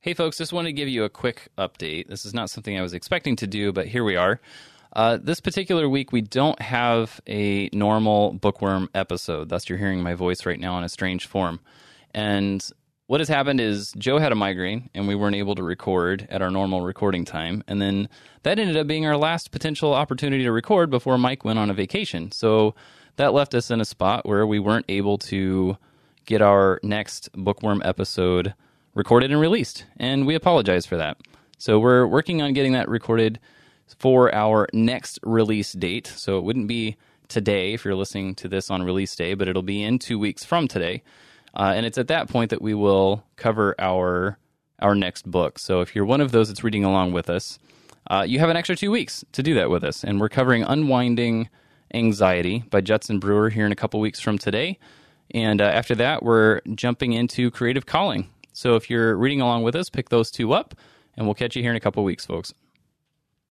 Hey folks, just wanted to give you a quick update. This is not something I was expecting to do, but here we are. This particular week, we don't have a normal Bookworm episode. Thus, you're hearing my voice right now in a strange form. And what has happened is Joe had a migraine, and we weren't able to record at our normal recording time. And then that ended up being our last potential opportunity to record before Mike went on a vacation. So that left us in a spot where we weren't able to get our next Bookworm episode recorded and released, and we apologize for that. So we're working on getting that recorded for our next release date. So it wouldn't be today if you're listening to this on release day, but it'll be in 2 weeks from today. And it's at that point that we will cover our next book. So if you're one of those that's reading along with us, you have an extra 2 weeks to do that with us. And we're covering Unwinding Anxiety by Judson Brewer here in a couple weeks from today. And after that, we're jumping into Creative Calling. So if you're reading along with us, pick those two up, and we'll catch you here in a couple weeks, folks.